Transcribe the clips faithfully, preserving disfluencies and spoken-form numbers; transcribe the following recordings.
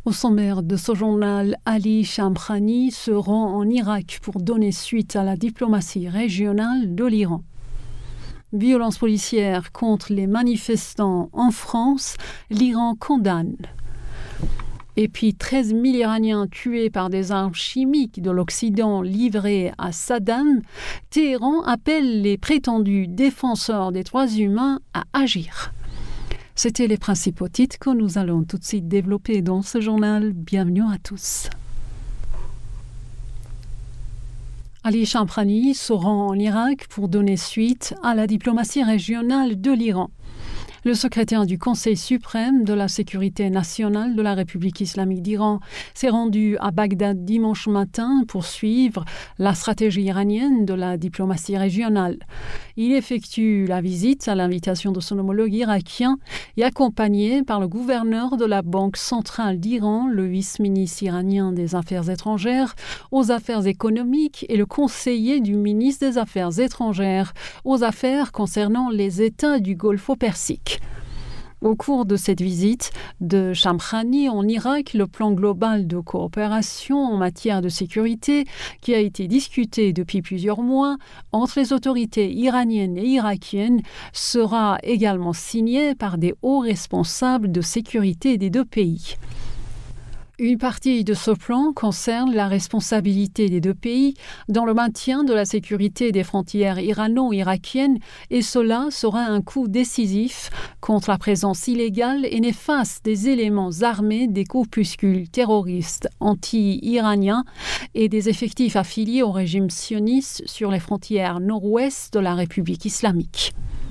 Au sommaire de ce journal, Ali Shamkhani se rend en Irak pour donner suite à la diplomatie régionale de l'Iran. Violence policière contre les manifestants en France, l'Iran condamne. Et puis treize mille Iraniens tués par des armes chimiques de l'Occident livrées à Saddam, Téhéran appelle les prétendus défenseurs des droits humains à agir. C'était les principaux titres que nous allons tout de suite développer dans ce journal. Bienvenue à tous. Ali Shamkhani se rend en Irak pour donner suite à la diplomatie régionale de l'Iran. Le secrétaire du Conseil suprême de la sécurité nationale de la République islamique d'Iran s'est rendu à Bagdad dimanche matin pour suivre la stratégie iranienne de la diplomatie régionale. Il effectue la visite à l'invitation de son homologue irakien et accompagné par le gouverneur de la Banque centrale d'Iran, le vice-ministre iranien des Affaires étrangères, aux affaires économiques et le conseiller du ministre des Affaires étrangères aux affaires concernant les États du Golfe Persique. Au cours de cette visite de Shamkhani en Irak, le plan global de coopération en matière de sécurité, qui a été discuté depuis plusieurs mois entre les autorités iraniennes et irakiennes, sera également signé par des hauts responsables de sécurité des deux pays. Une partie de ce plan concerne la responsabilité des deux pays dans le maintien de la sécurité des frontières irano-irakiennes et cela sera un coup décisif contre la présence illégale et néfaste des éléments armés des groupuscules terroristes anti-iraniens et des effectifs affiliés au régime sioniste sur les frontières nord-ouest de la République islamique.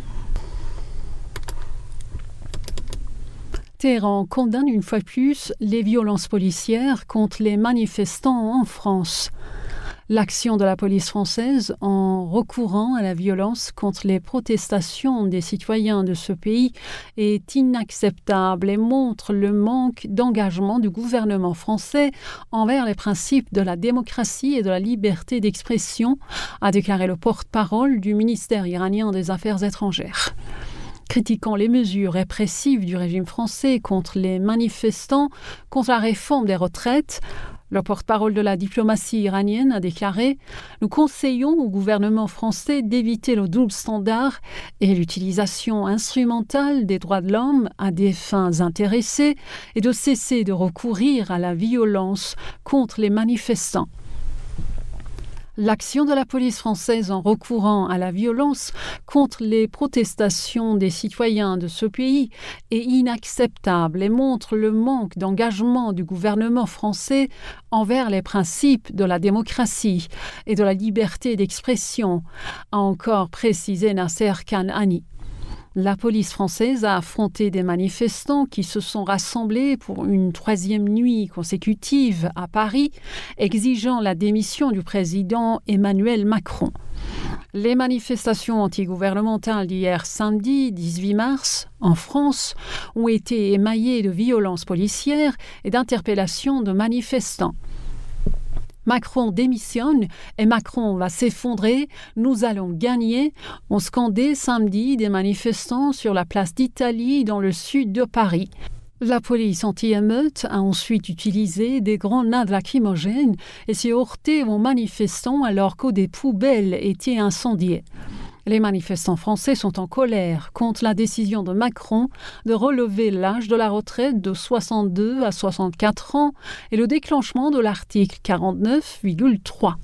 Téhéran condamne une fois de plus les violences policières contre les manifestants en France. L'action de la police française en recourant à la violence contre les protestations des citoyens de ce pays est inacceptable et montre le manque d'engagement du gouvernement français envers les principes de la démocratie et de la liberté d'expression, a déclaré le porte-parole du ministère iranien des Affaires étrangères. Critiquant les mesures répressives du régime français contre les manifestants, contre la réforme des retraites, le porte-parole de la diplomatie iranienne a déclaré « Nous conseillons au gouvernement français d'éviter le double standard et l'utilisation instrumentale des droits de l'homme à des fins intéressées et de cesser de recourir à la violence contre les manifestants. » L'action de la police française en recourant à la violence contre les protestations des citoyens de ce pays est inacceptable et montre le manque d'engagement du gouvernement français envers les principes de la démocratie et de la liberté d'expression, a encore précisé Nasser Kanani. La police française a affronté des manifestants qui se sont rassemblés pour une troisième nuit consécutive à Paris, exigeant la démission du président Emmanuel Macron. Les manifestations antigouvernementales d'hier samedi, dix-huit mars, en France, ont été émaillées de violences policières et d'interpellations de manifestants. Macron démissionne et Macron va s'effondrer, nous allons gagner, ont scandé samedi des manifestants sur la place d'Italie dans le sud de Paris. La police anti-émeute a ensuite utilisé des grenades lacrymogènes et s'est heurtée aux manifestants alors que des poubelles étaient incendiées. Les manifestants français sont en colère contre la décision de Macron de relever l'âge de la retraite de soixante-deux à soixante-quatre ans et le déclenchement de l'article quarante-neuf virgule trois.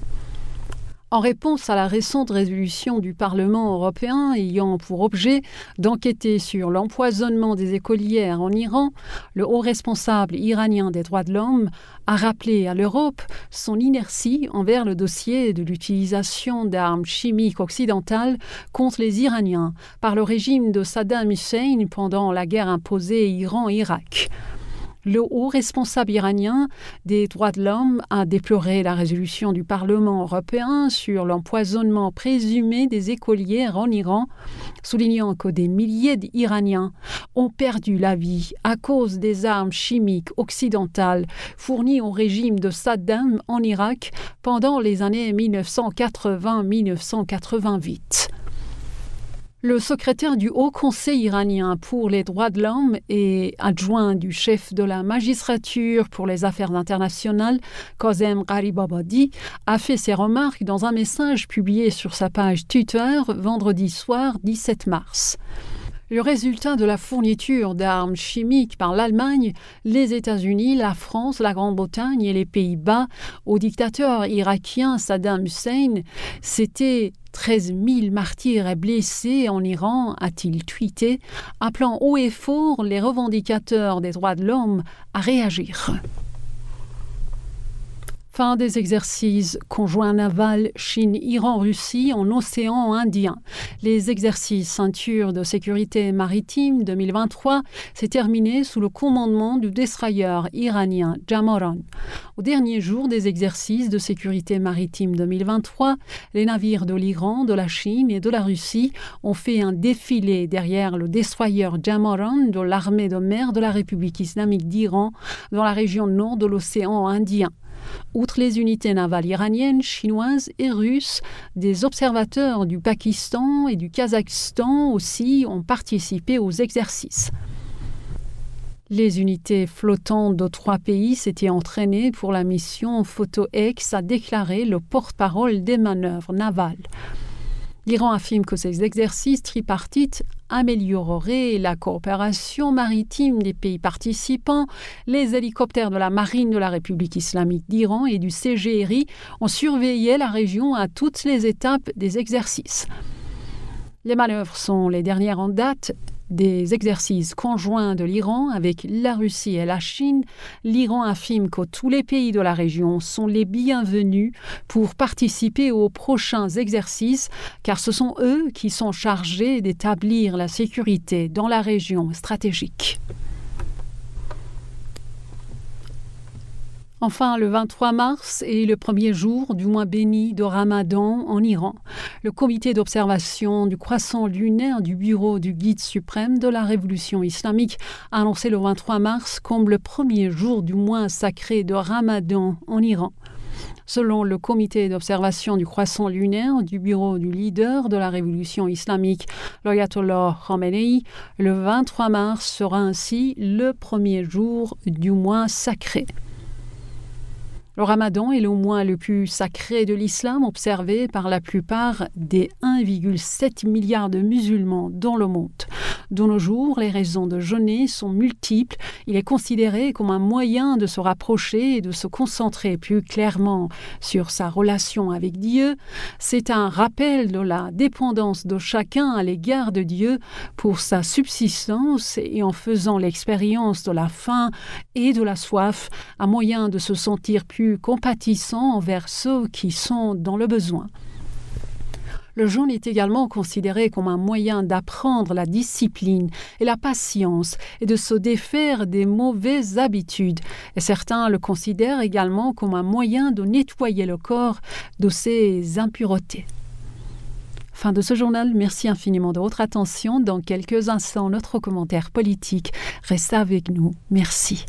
En réponse à la récente résolution du Parlement européen ayant pour objet d'enquêter sur l'empoisonnement des écolières en Iran, le haut responsable iranien des droits de l'homme a rappelé à l'Europe son inertie envers le dossier de l'utilisation d'armes chimiques occidentales contre les Iraniens par le régime de Saddam Hussein pendant la guerre imposée Iran-Irak. Le haut responsable iranien des droits de l'homme a déploré la résolution du Parlement européen sur l'empoisonnement présumé des écolières en Iran, soulignant que des milliers d'Iraniens ont perdu la vie à cause des armes chimiques occidentales fournies au régime de Saddam en Irak pendant les années mille neuf cent quatre-vingts à mille neuf cent quatre-vingt-huit. Le secrétaire du Haut Conseil iranien pour les droits de l'homme et adjoint du chef de la magistrature pour les affaires internationales, Kazem Gharibabadi, a fait ses remarques dans un message publié sur sa page Twitter vendredi soir dix-sept mars. Le résultat de la fourniture d'armes chimiques par l'Allemagne, les États-Unis, la France, la Grande-Bretagne et les Pays-Bas au dictateur irakien Saddam Hussein, c'était treize mille martyrs et blessés en Iran, a-t-il tweeté, appelant haut et fort les revendicateurs des droits de l'homme à réagir. Fin des exercices conjoints navals Chine-Iran-Russie en océan Indien. Les exercices ceinture de sécurité maritime deux mille vingt-trois s'est terminé sous le commandement du destroyer iranien Jamoran. Au dernier jour des exercices de sécurité maritime deux mille vingt-trois, les navires de l'Iran, de la Chine et de la Russie ont fait un défilé derrière le destroyer Jamoran de l'armée de mer de la République islamique d'Iran dans la région nord de l'océan Indien. Outre les unités navales iraniennes, chinoises et russes, des observateurs du Pakistan et du Kazakhstan aussi ont participé aux exercices. Les unités flottantes de trois pays s'étaient entraînées pour la mission Photo-X, a déclaré le porte-parole des manœuvres navales. L'Iran affirme que ces exercices tripartites amélioreraient la coopération maritime des pays participants. Les hélicoptères de la marine de la République islamique d'Iran et du C G R I ont surveillé la région à toutes les étapes des exercices. Les manœuvres sont les dernières en date des exercices conjoints de l'Iran avec la Russie et la Chine. L'Iran affirme que tous les pays de la région sont les bienvenus pour participer aux prochains exercices, car ce sont eux qui sont chargés d'établir la sécurité dans la région stratégique. Enfin, le vingt-trois mars est le premier jour du mois béni de Ramadan en Iran. Le comité d'observation du croissant lunaire du bureau du guide suprême de la révolution islamique a annoncé le vingt-trois mars comme le premier jour du mois sacré de Ramadan en Iran. Selon le comité d'observation du croissant lunaire du bureau du leader de la révolution islamique, l'Ayatollah Khamenei, le vingt-trois mars sera ainsi le premier jour du mois sacré. Le Ramadan est le mois le plus sacré de l'islam observé par la plupart des un virgule sept milliard de musulmans dans le monde. De nos jours, les raisons de jeûner sont multiples. Il est considéré comme un moyen de se rapprocher et de se concentrer plus clairement sur sa relation avec Dieu. C'est un rappel de la dépendance de chacun à l'égard de Dieu pour sa subsistance et en faisant l'expérience de la faim et de la soif, un moyen de se sentir plus compatissant envers ceux qui sont dans le besoin. Le jeûne est également considéré comme un moyen d'apprendre la discipline et la patience et de se défaire des mauvaises habitudes. Et certains le considèrent également comme un moyen de nettoyer le corps de ses impuretés. Fin de ce journal, merci infiniment de votre attention. Dans quelques instants, notre commentaire politique. Restez avec nous. Merci.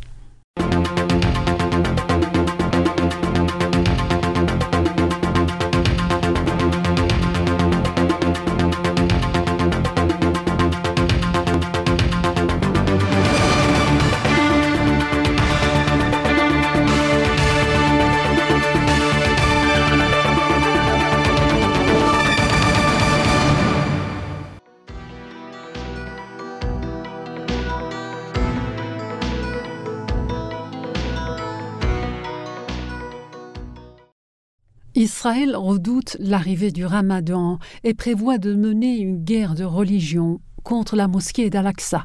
Israël redoute l'arrivée du Ramadan et prévoit de mener une guerre de religion contre la mosquée d'Al-Aqsa.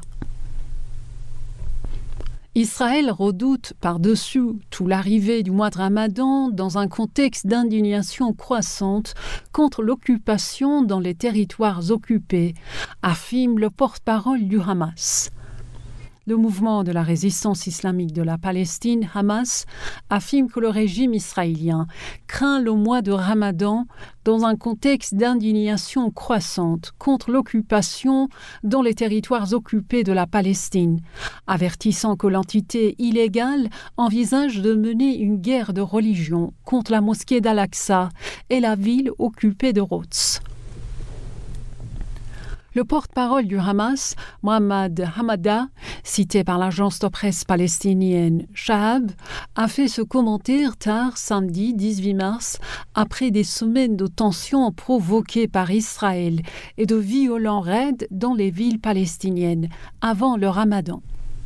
Israël redoute par-dessus tout l'arrivée du mois de Ramadan dans un contexte d'indignation croissante contre l'occupation dans les territoires occupés, affirme le porte-parole du Hamas. Le mouvement de la résistance islamique de la Palestine, Hamas, affirme que le régime israélien craint le mois de Ramadan dans un contexte d'indignation croissante contre l'occupation dans les territoires occupés de la Palestine, avertissant que l'entité illégale envisage de mener une guerre de religion contre la mosquée d'Al-Aqsa et la ville occupée de Rhodes. Le porte-parole du Hamas, Mohammad Hamada, cité par l'agence de presse palestinienne Shahab, a fait ce commentaire tard samedi dix-huit mars, après des semaines de tensions provoquées par Israël et de violents raids dans les villes palestiniennes avant le Ramadan.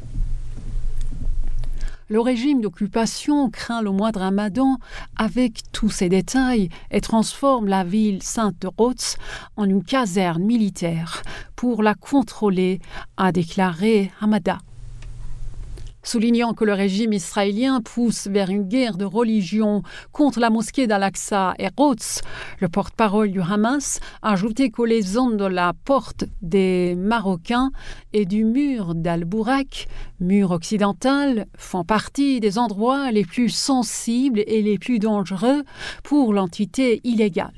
Le régime d'occupation craint le mois de Ramadan avec tous ses détails et transforme la ville sainte de Rhodes en une caserne militaire pour la contrôler, a déclaré Hamada. Soulignant que le régime israélien pousse vers une guerre de religion contre la mosquée d'Al-Aqsa et Rhodes, le porte-parole du Hamas a ajouté que les zones de la porte des Marocains et du mur d'Al-Bourak, mur occidental, font partie des endroits les plus sensibles et les plus dangereux pour l'entité illégale.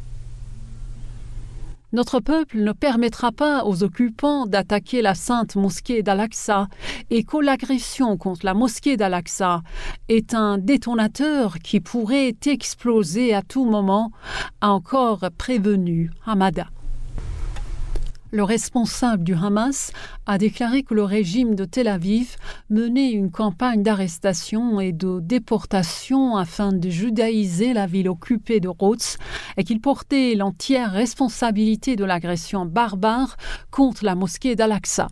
Notre peuple ne permettra pas aux occupants d'attaquer la sainte mosquée d'Al-Aqsa et que l'agression contre la mosquée d'Al-Aqsa est un détonateur qui pourrait exploser à tout moment, a encore prévenu Hamada. Le responsable du Hamas a déclaré que le régime de Tel Aviv menait une campagne d'arrestation et de déportation afin de judaïser la ville occupée de Rhodes et qu'il portait l'entière responsabilité de l'agression barbare contre la mosquée d'Al-Aqsa.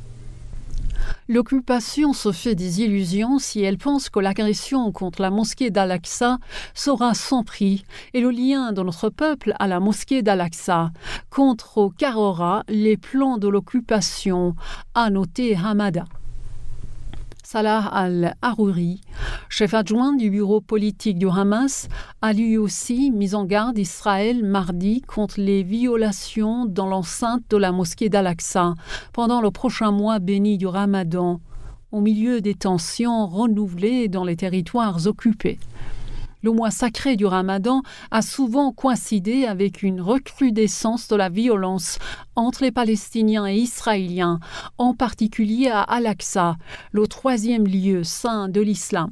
L'occupation se fait des illusions si elle pense que l'agression contre la mosquée d'Al-Aqsa sera sans prix et le lien de notre peuple à la mosquée d'Al-Aqsa contrecarrera les plans de l'occupation, a noté Hamada. Salah al-Harouri, chef adjoint du bureau politique du Hamas, a lui aussi mis en garde Israël mardi contre les violations dans l'enceinte de la mosquée d'Al-Aqsa pendant le prochain mois béni du Ramadan, au milieu des tensions renouvelées dans les territoires occupés. Le mois sacré du Ramadan a souvent coïncidé avec une recrudescence de la violence entre les Palestiniens et Israéliens, en particulier à Al-Aqsa, le troisième lieu saint de l'islam.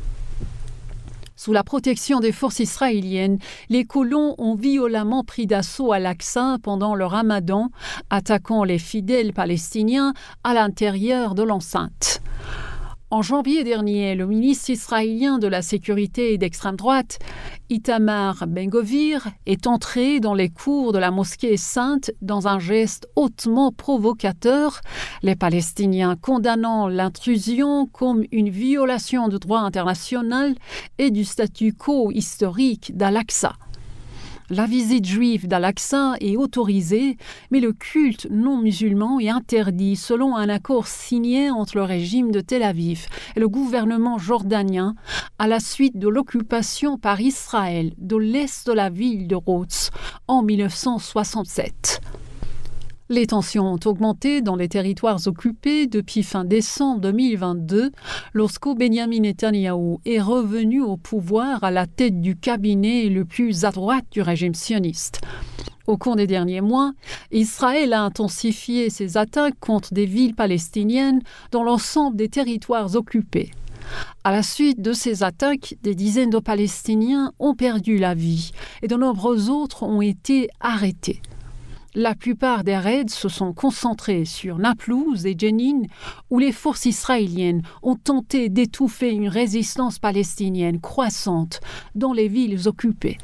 Sous la protection des forces israéliennes, les colons ont violemment pris d'assaut Al-Aqsa pendant le Ramadan, attaquant les fidèles palestiniens à l'intérieur de l'enceinte. En janvier dernier, le ministre israélien de la Sécurité d'extrême droite, Itamar Ben-Gvir, est entré dans les cours de la mosquée sainte dans un geste hautement provocateur, les Palestiniens condamnant l'intrusion comme une violation du droit international et du statu quo historique d'Al-Aqsa. La visite juive d'Al-Aqsa est autorisée, mais le culte non musulman est interdit selon un accord signé entre le régime de Tel Aviv et le gouvernement jordanien à la suite de l'occupation par Israël de l'est de la ville de Rhodes en mille neuf cent soixante-sept. Les tensions ont augmenté dans les territoires occupés depuis fin décembre deux mille vingt-deux, lorsque Benyamin Netanyahou est revenu au pouvoir à la tête du cabinet le plus à droite du régime sioniste. Au cours des derniers mois, Israël a intensifié ses attaques contre des villes palestiniennes dans l'ensemble des territoires occupés. À la suite de ces attaques, des dizaines de Palestiniens ont perdu la vie et de nombreux autres ont été arrêtés. La plupart des raids se sont concentrés sur Naplouse et Jenin, où les forces israéliennes ont tenté d'étouffer une résistance palestinienne croissante dans les villes occupées.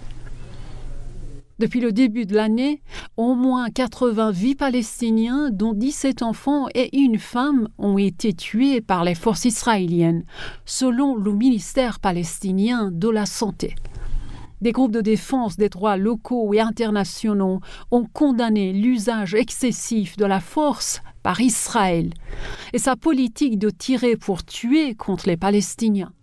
Depuis le début de l'année, au moins quatre-vingts vies palestiniens, dont dix-sept enfants et une femme, ont été tués par les forces israéliennes, selon le ministère palestinien de la Santé. Des groupes de défense des droits locaux et internationaux ont condamné l'usage excessif de la force par Israël et sa politique de tirer pour tuer contre les Palestiniens.